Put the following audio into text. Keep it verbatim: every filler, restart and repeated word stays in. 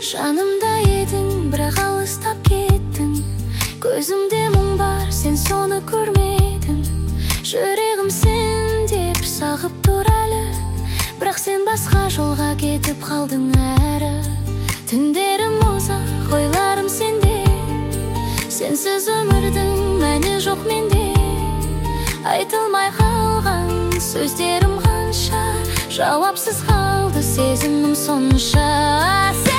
Жанымда едің, бірақ алыстап кеттің. Көзімде мұң бар, сен соны көрмедің. Жүрегім сен деп сағып тұр әлі, бірақ сен басқа жолға кетіп қалдың әрі. Түндерім ұзақ, ойларым сенде, сенсіз өмірдің мәні жоқ менде. Айтылмай қалған сөздерім қанша, жауапсыз қалды сезімім сонша.